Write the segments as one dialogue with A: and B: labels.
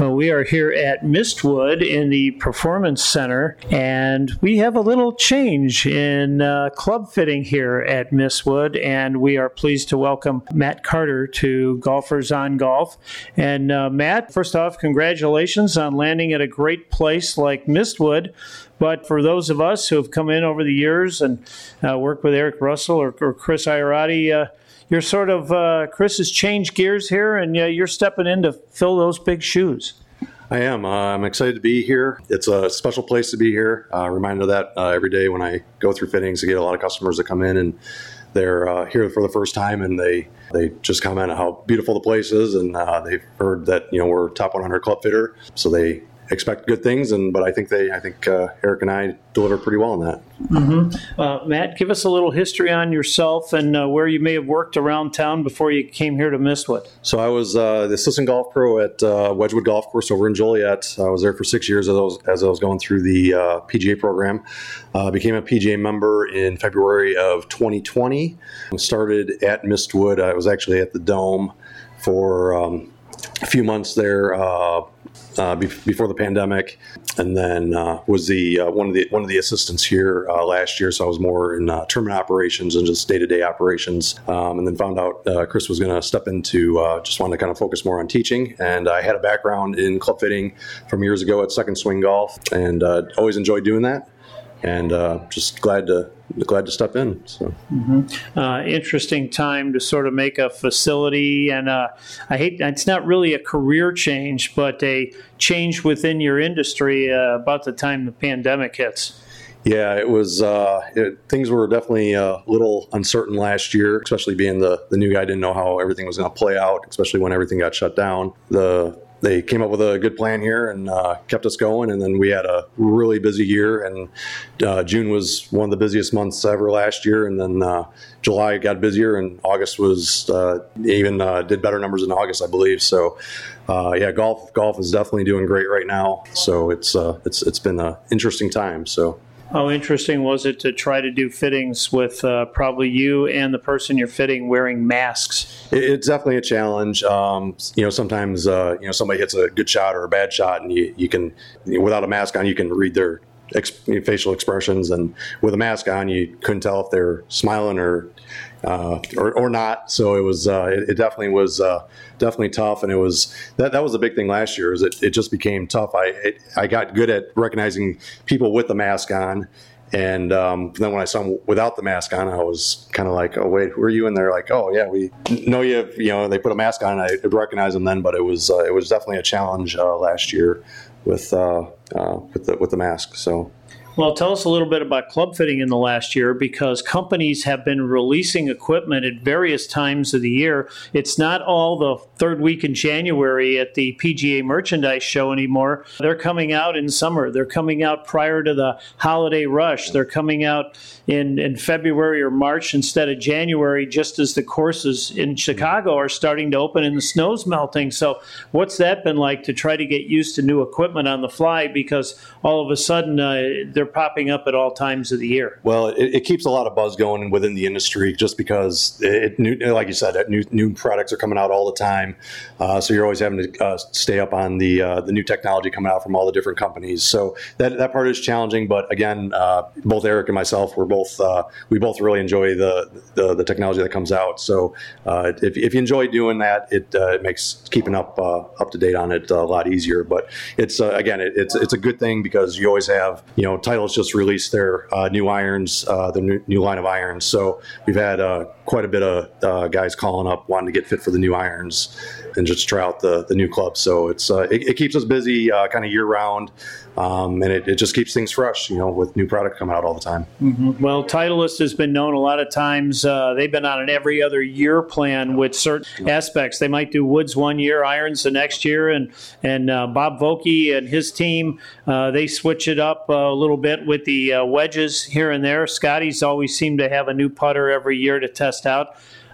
A: We are here at Mistwood in the Performance Center, and we have a little change in club fitting here at Mistwood, and we are pleased to welcome Matt Carter to Golfers on Golf. And Matt, first off, congratulations on landing at a great place like Mistwood. But for those of us who have come in over the years and worked with Eric Russell or Chris Iarati, you're sort of, Chris has changed gears here, and you're stepping in to fill those big shoes.
B: I am. I'm excited to be here. It's a special place to be here. Reminded of that every day when I go through fittings. I get a lot of customers that come in and they're here for the first time, and they just comment on how beautiful the place is, and they've heard that we're top 100 club fitter, so they expect good things, but I think Eric and I deliver pretty well on that.
A: Mm-hmm. Matt, give us a little history on yourself and where you may have worked around town before you came here to Mistwood.
B: So I was the assistant golf pro at Wedgwood Golf Course over in Joliet. I was there for 6 years as I was going through the PGA program. Became a PGA member in February of 2020. Started at Mistwood. I was actually at the Dome for a few months there before the pandemic, and then was the one of the assistants here last year. So I was more in tournament operations and just day-to-day operations, and then found out Chris was going to step into just wanted to kind of focus more on teaching. And I had a background in club fitting from years ago at Second Swing Golf, and always enjoyed doing that. And just glad to step in. So
A: interesting time to sort of make a facility, and it's not really a career change, but a change within your industry about the time the pandemic hits.
B: Yeah, it was. Things were definitely a little uncertain last year, especially being the new guy. Didn't know how everything was going to play out, especially when everything got shut down. They came up with a good plan here and kept us going, and then we had a really busy year, and June was one of the busiest months ever last year, and then July got busier, and August was even did better numbers in August, I believe. So golf is definitely doing great right now. So it's been an interesting time. So.
A: How interesting was it to try to do fittings with probably you and the person you're fitting wearing masks?
B: It's definitely a challenge. Sometimes somebody hits a good shot or a bad shot, and you can, without a mask on, you can read their facial expressions, and with a mask on, you couldn't tell if they're smiling or not. So it was. It definitely was definitely tough, and it was that was the big thing last year. Is it just became tough. I got good at recognizing people with the mask on, and then when I saw them without the mask on, I was kind of like, oh wait, who are you? And they're like, oh yeah, we know you. They put a mask on. I would recognize them then, but it was definitely a challenge last year with the mask. So.
A: Well, tell us a little bit about club fitting in the last year, because companies have been releasing equipment at various times of the year. It's not all the third week in January at the PGA Merchandise Show anymore. They're coming out in summer. They're coming out prior to the holiday rush. They're coming out in February or March instead of January, just as the courses in Chicago are starting to open and the snow's melting. So what's that been like to try to get used to new equipment on the fly, because all of a sudden they're popping up at all times of the year?
B: Well, it keeps a lot of buzz going within the industry, just because like you said, new products are coming out all the time. So you're always having to stay up on the new technology coming out from all the different companies. So that part is challenging. But again, both Eric and myself, we both really enjoy the technology that comes out. So if you enjoy doing that, it makes keeping up to date on it a lot easier. But it's it's a good thing, because you always have Titleist just released their new irons, the new line of irons. So we've had quite a bit of guys calling up wanting to get fit for the new irons and just try out the new club. So it keeps us busy kind of year round. And it just keeps things fresh, with new product coming out all the time.
A: Mm-hmm. Well, Titleist has been known a lot of times. They've been on an every other year plan with certain aspects. They might do woods one year, irons the next year, and Bob Vokey and his team, they switch it up a little bit with the wedges here and there. Scotty's always seemed to have a new putter every year to test out.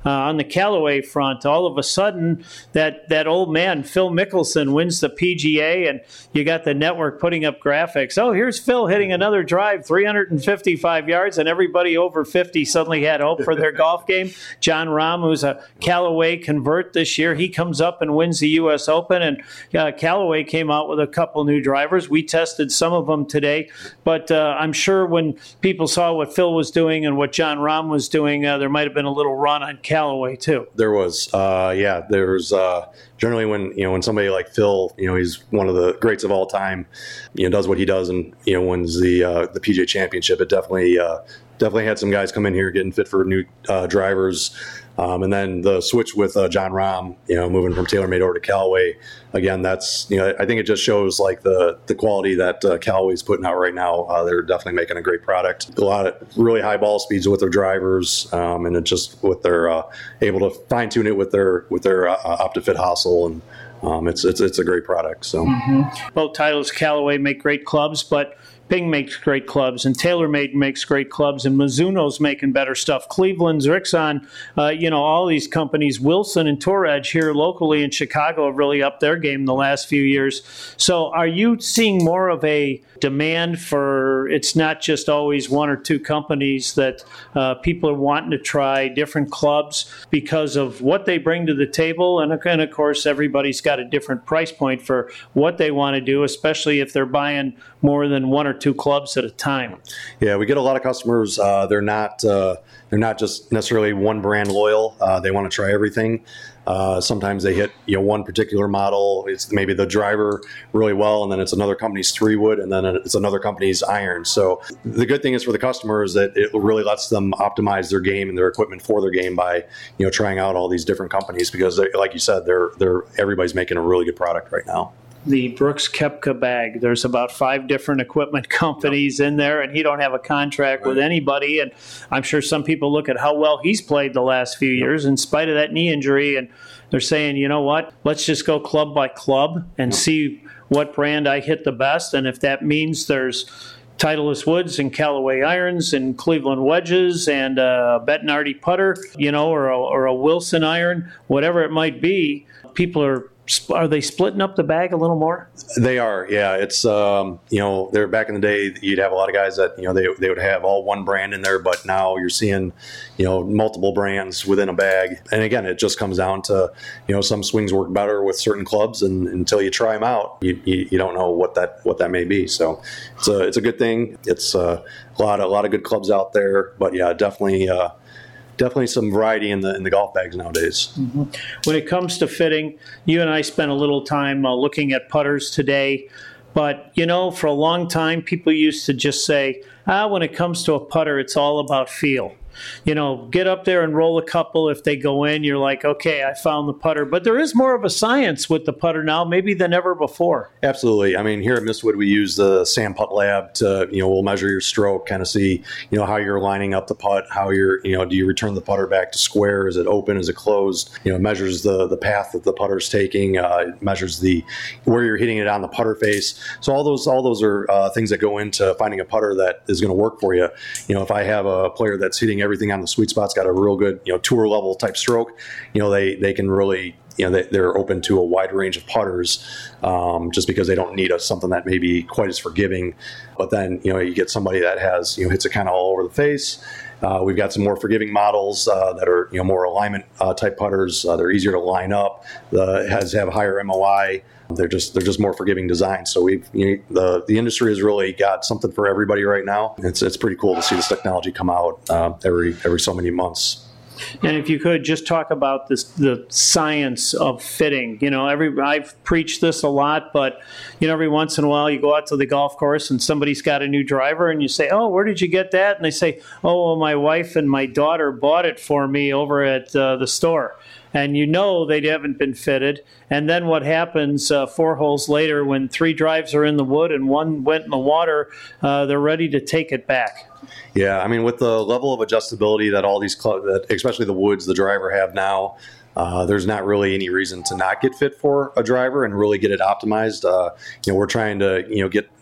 A: on the Callaway front, all of a sudden that old man, Phil Mickelson, wins the PGA, and you got the network putting up graphics. Oh, here's Phil hitting another drive, 355 yards, and everybody over 50 suddenly had hope for their golf game. John Rahm, who's a Callaway convert this year, he comes up and wins the U.S. Open, and Callaway came out with a couple new drivers. We tested some of them today, but I'm sure when people saw what Phil was doing and what John Rahm was doing, there might have been a little run on Callaway too.
B: There was, there's generally when somebody like Phil, he's one of the greats of all time, does what he does and wins the PGA Championship. It definitely had some guys come in here getting fit for new drivers. And then the switch with John Rahm, moving from TaylorMade over to Callaway, again, that's, I think it just shows like the quality that Callaway's putting out right now. They're definitely making a great product. A lot of really high ball speeds with their drivers, and it just with their able to fine tune it with their OptiFit hosel, and it's a great product. So
A: both titles, Callaway make great clubs, but Ping makes great clubs, and TaylorMade makes great clubs, and Mizuno's making better stuff. Cleveland's, Rixon, all these companies, Wilson and Tour Edge here locally in Chicago have really upped their game the last few years. So are you seeing more of a demand for, it's not just always one or two companies, that people are wanting to try different clubs because of what they bring to the table, and of course everybody's got a different price point for what they want to do, especially if they're buying more than one or two clubs at a time?
B: Yeah, we get a lot of customers. They're not just necessarily one brand loyal. They want to try everything. Sometimes they hit one particular model. It's maybe the driver really well, and then it's another company's 3-wood, and then it's another company's iron. So the good thing is for the customer is that it really lets them optimize their game and their equipment for their game by trying out all these different companies, because like you said, everybody's making a really good product right now.
A: The Brooks Koepka bag. There's about 5 different equipment companies in there, and he don't have a contract with anybody. And I'm sure some people look at how well he's played the last few years in spite of that knee injury, and they're saying, you know what, let's just go club by club and see what brand I hit the best. And if that means there's Titleist woods and Callaway irons and Cleveland wedges and a Bettinardi putter, or a Wilson iron, whatever it might be, people are they splitting up the bag a little more?
B: They are, yeah. It's they're back in the day, you'd have a lot of guys that they would have all one brand in there, but now you're seeing multiple brands within a bag. And again, it just comes down to some swings work better with certain clubs, and until you try them out, you don't know what that may be. So it's a good thing. It's a lot of good clubs out there, but yeah, definitely some variety in the golf bags nowadays.
A: Mm-hmm. When it comes to fitting, you and I spent a little time looking at putters today, but for a long time people used to just say, when it comes to a putter, it's all about feel. Get up there and roll a couple. If they go in, you're like, okay, I found the putter. But there is more of a science with the putter now, maybe than ever before.
B: Absolutely. I mean, here at Mistwood, we use the Sam Putt Lab to, we'll measure your stroke, kind of see, how you're lining up the putt, how you're, do you return the putter back to square? Is it open? Is it closed? It measures the path that the putter's taking. It measures where you're hitting it on the putter face. So all those are things that go into finding a putter that is going to work for you. If I have a player that's hitting everything on the sweet spot's got a real good, tour level type stroke, they can really, they're open to a wide range of putters, just because they don't need something that may be quite as forgiving. But then, you get somebody that has, hits it kind of all over the face. We've got some more forgiving models that are, more alignment type putters. They're easier to line up. Have higher MOI. They're just more forgiving designs. So the industry has really got something for everybody right now. It's pretty cool to see this technology come out every so many months.
A: And if you could just talk about the science of fitting. I've preached this a lot, but every once in a while you go out to the golf course and somebody's got a new driver, and you say, "Oh, where did you get that?" And they say, "Oh, well, my wife and my daughter bought it for me over at the store." And they haven't been fitted. And then what happens 4 holes later, when 3 drives are in the wood and 1 went in the water, they're ready to take it back.
B: Yeah, I mean, with the level of adjustability that all these clubs, especially the woods, the driver have now, there's not really any reason to not get fit for a driver and really get it optimized. We're trying to, get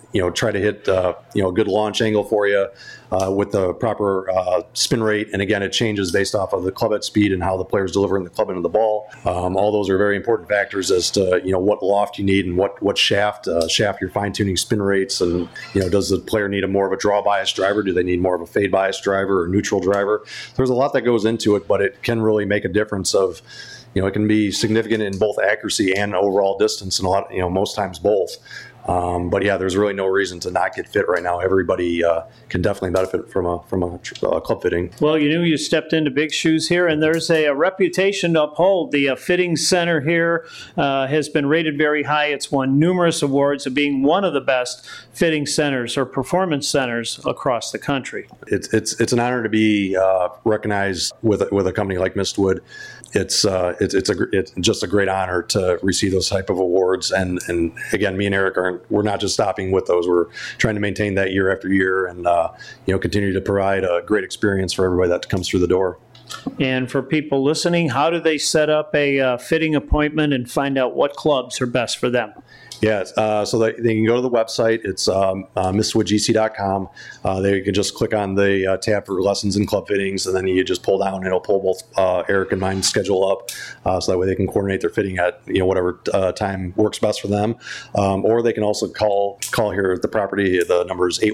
B: try to hit a good launch angle for you with the proper spin rate. And again, it changes based off of the club head speed and how the player's delivering the club into the ball. All those are very important factors as to what loft you need and what shaft you're fine tuning spin rates, and does the player need more of a draw bias driver? Do they need more of a fade bias driver or neutral driver? There's a lot that goes into it, but it can really make a difference of. It can be significant in both accuracy and overall distance, and a lot, most times both. But yeah, there's really no reason to not get fit right now. Everybody can definitely benefit from a club fitting.
A: Well, you stepped into big shoes here, and there's a reputation to uphold. The fitting center here has been rated very high. It's won numerous awards of being one of the best fitting centers or performance centers across the country.
B: It's an honor to be recognized with a company like Mistwood. It's just a great honor to receive those type of awards. And again, me and Eric we're not just stopping with those. We're trying to maintain that year after year, and continue to provide a great experience for everybody that comes through the door.
A: And for people listening, how do they set up a fitting appointment and find out what clubs are best for them?
B: Yes, so they can go to the website. It's mistwoodgc.com. There you can just click on the tab for lessons and club fittings, and then you just pull down, and it'll pull both Eric and mine schedule up, so that way they can coordinate their fitting at whatever time works best for them. Or they can also call here at the property. The number is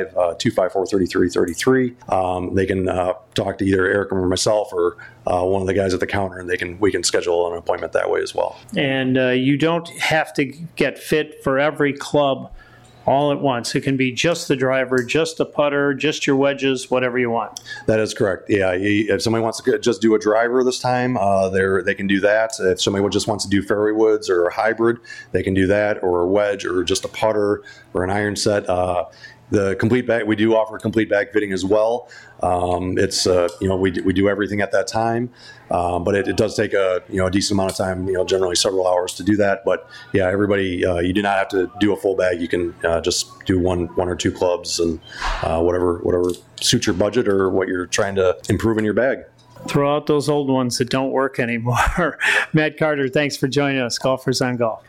B: 815-254-3333. They can talk to either Eric or myself or one of the guys at the counter, and we can schedule an appointment that way as well.
A: And you don't have to get fit for every club all at once. It can be just the driver, just the putter, just your wedges, whatever you want.
B: That is correct. Yeah, if somebody wants to just do a driver this time, they can do that. If somebody just wants to do fairway woods or a hybrid, they can do that, or a wedge, or just a putter, or an iron set. The complete bag, we do offer complete bag fitting as well. It's we do everything at that time, but it does take a decent amount of time, generally several hours to do that. But yeah, everybody, you do not have to do a full bag. You can just do one or two clubs, and whatever suits your budget or what you're trying to improve in your bag.
A: Throw out those old ones that don't work anymore. Matt Carter, thanks for joining us. Golfers on Golf.